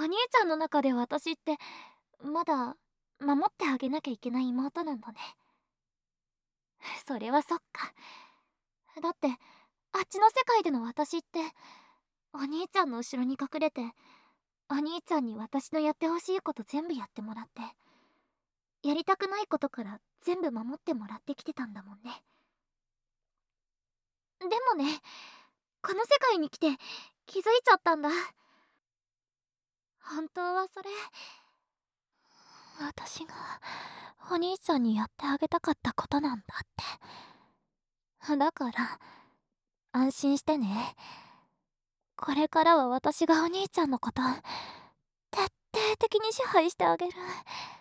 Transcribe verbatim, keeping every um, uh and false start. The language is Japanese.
お兄ちゃんの中で私ってまだ守ってあげなきゃいけない妹なんだね。それはそっか。だってあっちの世界での私ってお兄ちゃんの後ろに隠れてお兄ちゃんに私のやってほしいこと全部やってもらってやりたくないことから全部守ってもらってきてたんだもんね。でもね、この世界に来て気づいちゃったんだ。本当はそれ私がお兄ちゃんにやってあげたかったことなんだって。だから安心してね。これからは私がお兄ちゃんのこと徹底的に支配してあげる。